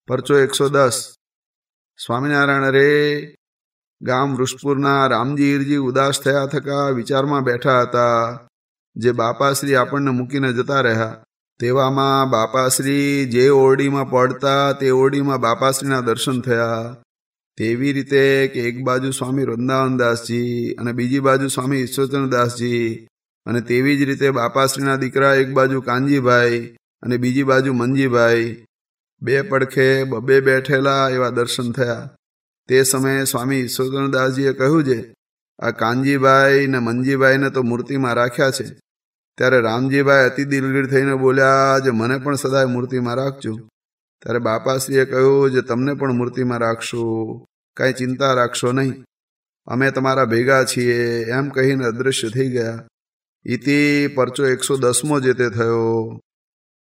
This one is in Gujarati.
પરચો 110 સ્વામિનારાયણ રે ગામ વૃષપુરના રામજી ઈરજી ઉદાસ થયા થકા વિચારમાં બેઠા હતા. જે બાપાશ્રી આપણને મૂકીને જતા રહ્યા તેવામાં બાપાશ્રી જે ઓરડીમાં પડતા તે ઓરડીમાં બાપાશ્રીના દર્શન થયા. તેવી રીતે કે એક બાજુ સ્વામી વૃંદાવનદાસજી અને બીજી બાજુ સ્વામી ઈશ્વરચંદ્રદાસજી અને તેવી જ રીતે બાપાશ્રીના દીકરા એક બાજુ કાનજીભાઈ અને બીજી બાજુ મંજીભાઈ, બે પડખે બબે બેઠેલા એવા દર્શન થયા. તે સમયે સ્વામી ઈશ્વરચંદ્રદાસજીએ કહ્યું છે, આ કાનજીભાઈ ને મંજીભાઈને તો મૂર્તિમાં રાખ્યા છે. ત્યારે રામજીભાઈ અતિ દિલગીર થઈને બોલ્યા, જે મને પણ સદાય મૂર્તિમાં રાખજો. ત્યારે બાપાશ્રીએ કહ્યું, જે તમને પણ મૂર્તિમાં રાખશું, કાંઈ ચિંતા રાખશો નહીં, અમે તમારા ભેગા છીએ, એમ કહીને અદૃશ્ય થઈ ગયા. ઇતિ પરચો 110 જે તે થયો.